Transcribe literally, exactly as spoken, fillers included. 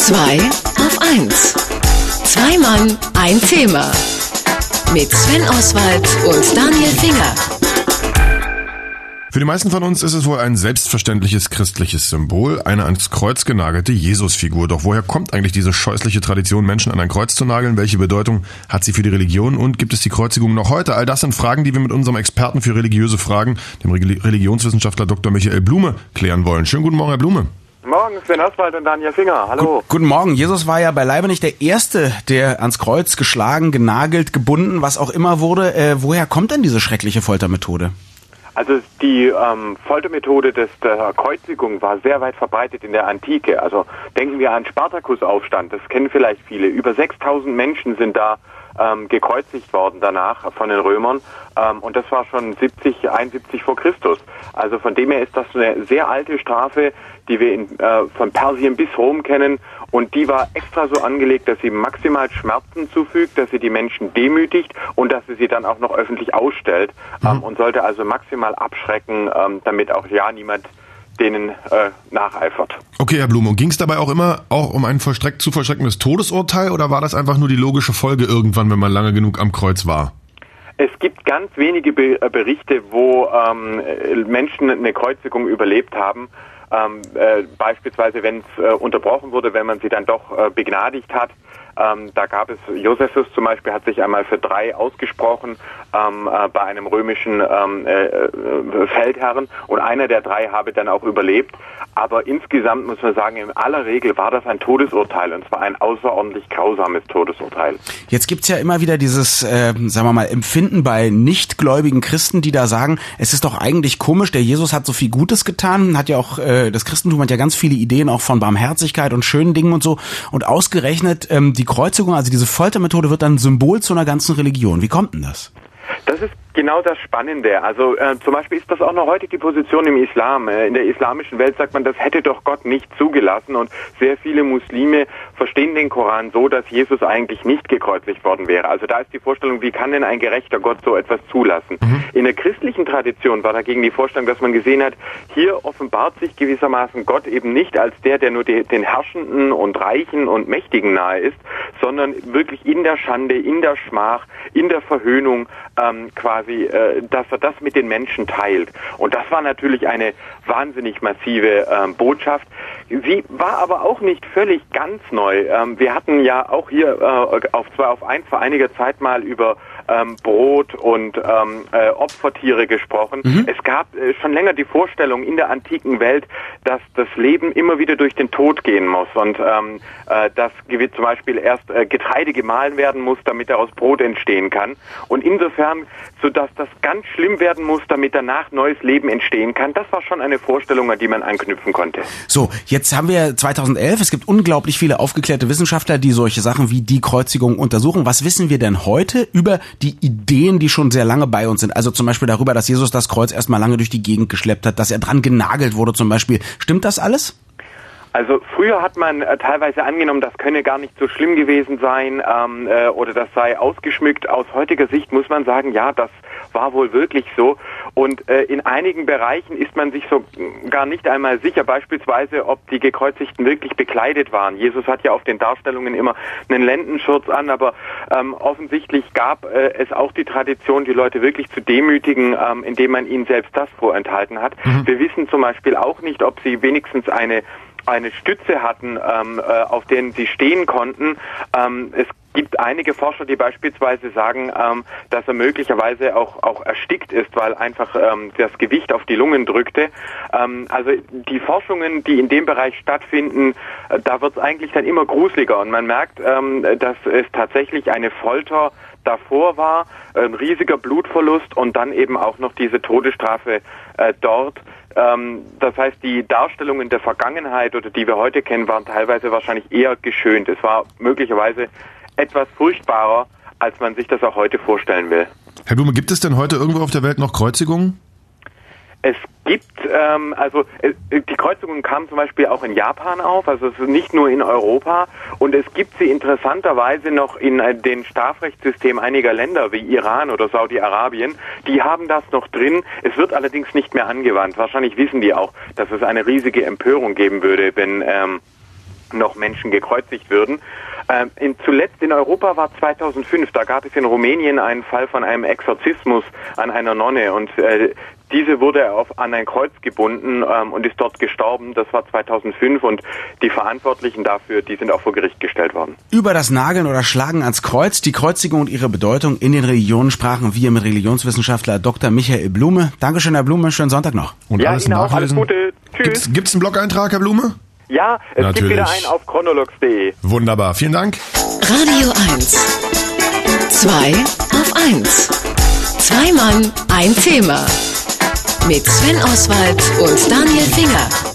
Zwei auf eins. Zwei Mann, ein Thema. Mit Sven Oswald und Daniel Finger. Für die meisten von uns ist es wohl ein selbstverständliches christliches Symbol, eine ans Kreuz genagelte Jesusfigur. Doch woher kommt eigentlich diese scheußliche Tradition, Menschen an ein Kreuz zu nageln? Welche Bedeutung hat sie für die Religion und gibt es die Kreuzigung noch heute? All das sind Fragen, die wir mit unserem Experten für religiöse Fragen, dem Religionswissenschaftler Doktor Michael Blume, klären wollen. Schönen guten Morgen, Herr Blume. Morgen, Sven Oswald und Daniel Finger. Hallo. Gut, guten Morgen. Jesus war ja beileibe nicht der Erste, der ans Kreuz geschlagen, genagelt, gebunden, was auch immer wurde. Äh, woher kommt denn diese schreckliche Foltermethode? Also die ähm, Foltermethode des, der Kreuzigung war sehr weit verbreitet in der Antike. Also denken wir an Spartakusaufstand, das kennen vielleicht viele. Über sechstausend Menschen sind da ähm, gekreuzigt worden danach von den Römern. Ähm, und das war schon siebzig, einundsiebzig vor Christus. Also von dem her ist das eine sehr alte Strafe, die wir in, äh, von Persien bis Rom kennen. Und die war extra so angelegt, dass sie maximal Schmerzen zufügt, dass sie die Menschen demütigt und dass sie sie dann auch noch öffentlich ausstellt. Mhm. Ähm, und sollte also maximal abschrecken, ähm, damit auch ja niemand denen äh, nacheifert. Okay, Herr Blume, ging es dabei auch immer auch um ein vollstreckt, zu vollstreckendes Todesurteil oder war das einfach nur die logische Folge irgendwann, wenn man lange genug am Kreuz war? Es gibt ganz wenige Be- Berichte, wo ähm, Menschen eine Kreuzigung überlebt haben. Ähm, äh, beispielsweise, wenn es äh, unterbrochen wurde, wenn man sie dann doch äh, begnadigt hat. Ähm, da gab es, Josephus zum Beispiel hat sich einmal für drei ausgesprochen ähm, äh, bei einem römischen ähm, äh, äh, Feldherren und einer der drei habe dann auch überlebt. Aber insgesamt muss man sagen, in aller Regel war das ein Todesurteil und zwar ein außerordentlich grausames Todesurteil. Jetzt gibt's ja immer wieder dieses, äh, sagen wir mal, Empfinden bei nichtgläubigen Christen, die da sagen, es ist doch eigentlich komisch, der Jesus hat so viel Gutes getan, hat ja auch, äh, das Christentum hat ja ganz viele Ideen auch von Barmherzigkeit und schönen Dingen und so und ausgerechnet ähm, die Kreuzigung, also diese Foltermethode wird dann Symbol zu einer ganzen Religion. Wie kommt denn das? Das ist genau das Spannende. Also äh, zum Beispiel ist das auch noch heute die Position im Islam. Äh, in der islamischen Welt sagt man, das hätte doch Gott nicht zugelassen und sehr viele Muslime verstehen den Koran so, dass Jesus eigentlich nicht gekreuzigt worden wäre. Also da ist die Vorstellung, wie kann denn ein gerechter Gott so etwas zulassen? Mhm. In der christlichen Tradition war dagegen die Vorstellung, dass man gesehen hat, hier offenbart sich gewissermaßen Gott eben nicht als der, der nur die, den Herrschenden und Reichen und Mächtigen nahe ist, sondern wirklich in der Schande, in der Schmach, in der Verhöhnung ähm, quasi, äh, dass er das mit den Menschen teilt. Und das war natürlich eine wahnsinnig massive ähm, Botschaft. Sie war aber auch nicht völlig ganz neu. Ähm, wir hatten ja auch hier äh, auf zwei auf eins vor einiger Zeit mal über ähm, Brot und ähm, äh, Opfertiere gesprochen. Mhm. Es gab äh, schon länger die Vorstellung in der antiken Welt, dass das Leben immer wieder durch den Tod gehen muss und ähm, äh, dass zum Beispiel erst äh, Getreide gemahlen werden muss, damit daraus Brot entstehen kann. Und insofern, sodass das ganz schlimm werden muss, damit danach neues Leben entstehen kann, das war schon eine Vorstellung, an die man anknüpfen konnte. So, jetzt haben wir zweitausendelf, es gibt unglaublich viele aufgeklärte Wissenschaftler, die solche Sachen wie die Kreuzigung untersuchen. Was wissen wir denn heute über die Ideen, die schon sehr lange bei uns sind? Also zum Beispiel darüber, dass Jesus das Kreuz erstmal lange durch die Gegend geschleppt hat, dass er dran genagelt wurde zum Beispiel. Stimmt das alles? Also früher hat man äh, teilweise angenommen, das könne gar nicht so schlimm gewesen sein ähm, äh, oder das sei ausgeschmückt. Aus heutiger Sicht muss man sagen, ja, das war wohl wirklich so. Und äh, in einigen Bereichen ist man sich so gar nicht einmal sicher, beispielsweise, ob die Gekreuzigten wirklich bekleidet waren. Jesus hat ja auf den Darstellungen immer einen Lendenschurz an, aber ähm, offensichtlich gab äh, es auch die Tradition, die Leute wirklich zu demütigen, ähm, indem man ihnen selbst das vorenthalten hat. Mhm. Wir wissen zum Beispiel auch nicht, ob sie wenigstens eine eine Stütze hatten, ähm, äh, auf denen sie stehen konnten. Ähm, es gibt einige Forscher, die beispielsweise sagen, ähm, dass er möglicherweise auch auch erstickt ist, weil einfach ähm, das Gewicht auf die Lungen drückte. Ähm, also die Forschungen, die in dem Bereich stattfinden, äh, da wird es eigentlich dann immer gruseliger und man merkt, ähm, dass es tatsächlich eine Folter davor war, ein riesiger Blutverlust und dann eben auch noch diese Todesstrafe äh, dort. Ähm, das heißt, die Darstellungen der Vergangenheit oder die wir heute kennen, waren teilweise wahrscheinlich eher geschönt. Es war möglicherweise etwas furchtbarer, als man sich das auch heute vorstellen will. Herr Blume, gibt es denn heute irgendwo auf der Welt noch Kreuzigungen? Es gibt, ähm, also äh, die Kreuzigungen kamen zum Beispiel auch in Japan auf, also es ist nicht nur in Europa und es gibt sie interessanterweise noch in äh, den Strafrechtssystemen einiger Länder wie Iran oder Saudi-Arabien. Die haben das noch drin, es wird allerdings nicht mehr angewandt. Wahrscheinlich wissen die auch, dass es eine riesige Empörung geben würde, wenn ähm, noch Menschen gekreuzigt würden. Ähm, in, zuletzt in Europa war zweitausendfünf, da gab es in Rumänien einen Fall von einem Exorzismus an einer Nonne und äh, diese wurde auf, an ein Kreuz gebunden ähm, und ist dort gestorben. Das war zweitausendfünf und die Verantwortlichen dafür, die sind auch vor Gericht gestellt worden. Über das Nageln oder Schlagen ans Kreuz, die Kreuzigung und ihre Bedeutung in den Religionen sprachen wir mit Religionswissenschaftler Doktor Michael Blume. Dankeschön, Herr Blume, schönen Sonntag noch. Und ja, alles Ihnen auch, alles nachlesen? Gute. Tschüss. Gibt's, gibt's einen Blog-Eintrag, Herr Blume? Ja, es Natürlich. gibt wieder einen auf chronologs punkt de. Wunderbar, vielen Dank. Radio eins. Zwei auf eins. Zwei Mann, ein Thema. Mit Sven Oswald und Daniel Finger.